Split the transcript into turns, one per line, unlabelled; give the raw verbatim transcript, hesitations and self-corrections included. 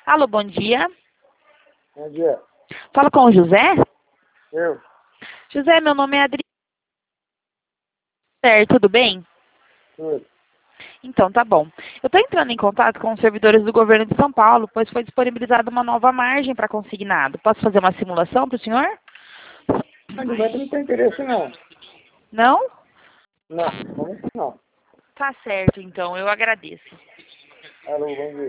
Alô, bom dia.
Bom dia.
Fala com o José?
Eu?
José, meu nome é Adri. Certo, tudo bem?
Tudo.
Então, tá bom. Eu estou entrando em contato com os servidores do governo de São Paulo, pois foi disponibilizada uma nova margem para consignado. Posso fazer uma simulação para o senhor?
Mas o Beto não tem interesse, não.
Não?
Não, não, não.
Tá certo, então. Eu agradeço.
Alô, bom dia.